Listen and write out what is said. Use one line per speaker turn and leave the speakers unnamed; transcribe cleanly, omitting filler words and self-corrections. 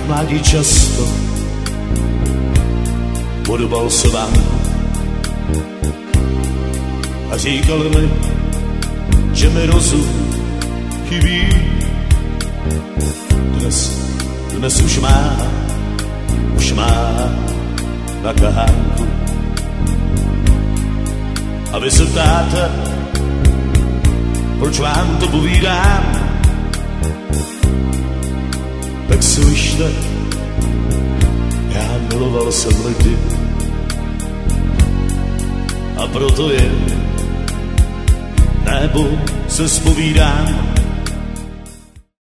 mládí často podobal se vám a říkal mi, že mi rozum chybí. Dnes už má na kahánku. A vy se ptáte, proč vám to povídám, tak slyšte, já miloval jsem lidi a proto je nebo se zpovídám.